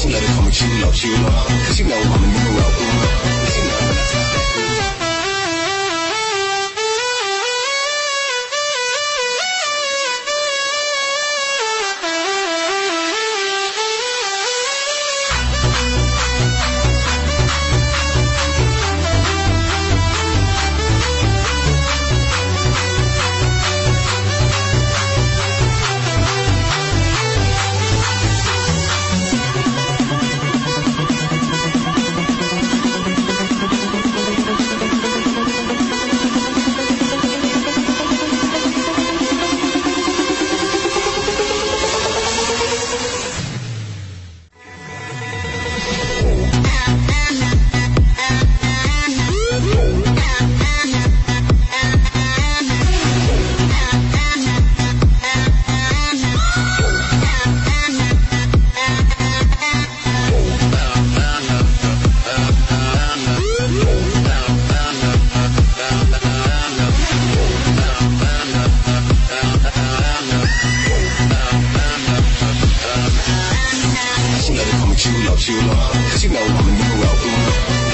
信了就看不起老朽了，可信了我们能够要懂了，可信了我们才来懂。老朽了，可信了我们能够要懂了。